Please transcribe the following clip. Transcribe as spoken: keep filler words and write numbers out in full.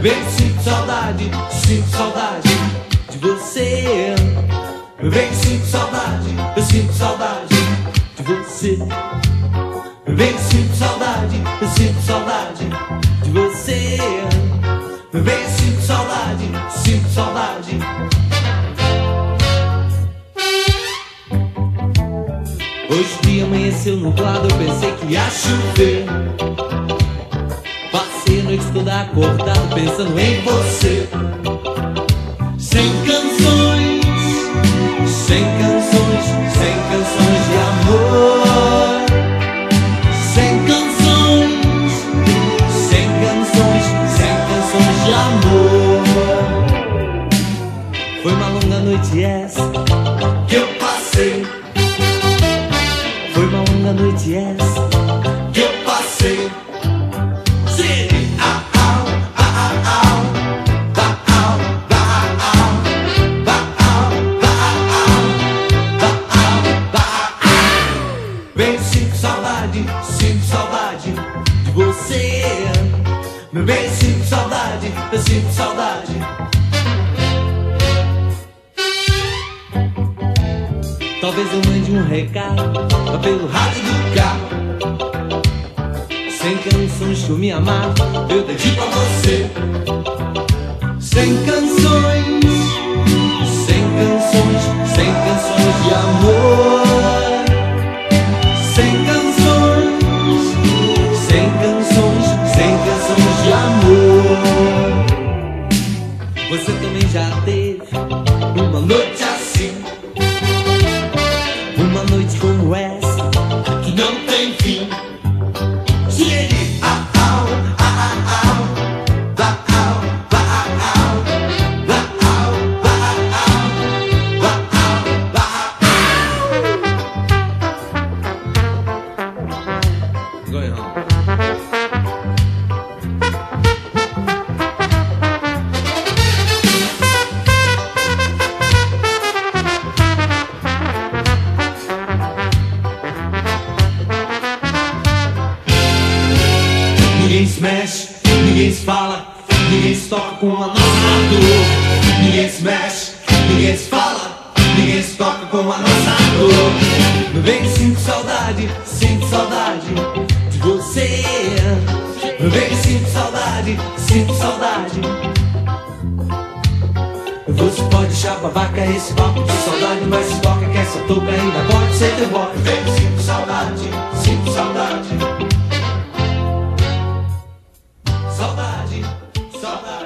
Vem, sinto saudade, sinto saudade de você. Vem, sinto saudade, eu sinto saudade de você. Vem, sinto saudade, eu sinto saudade de você. Vem, sinto saudade, sinto saudade. Hoje o dia amanheceu nublado, eu pensei que ia chover. Passei a noite toda acordado pensando em você. Sem canções, sem canções, sem canções de amor. Sem canções, sem canções, sem canções de amor. Foi uma longa noite essa que eu passei. Foi uma longa noite essa que eu passei. Vem, sinto saudade, sinto saudade de você. Vem, sinto saudade, eu sinto saudade. Talvez eu mande um recado pelo rádio do carro. Sem canções que eu me amava, eu dedico a você. Sem canções, sem canções, sem canções de amor. Sem canções, sem canções, sem canções de amor. Você também já teve uma noite assim, uma noite como essa que não tem fim. Giri, ah, ah, ah, ah, ah, ah, ah, ah, ah, going home. Ninguém se mexe, ninguém se fala, ninguém se toca com a nossa dor. Ninguém se mexe, ninguém se fala, ninguém se toca com a nossa dor. Vem, sinto saudade, sinto saudade de você. Vem, sinto saudade, sinto saudade. Você pode deixar babaca esse papo de saudade, mas se toca que essa touca ainda pode ser teu boy. Vem, sinto saudade, sinto saudade. Saudade, saudade.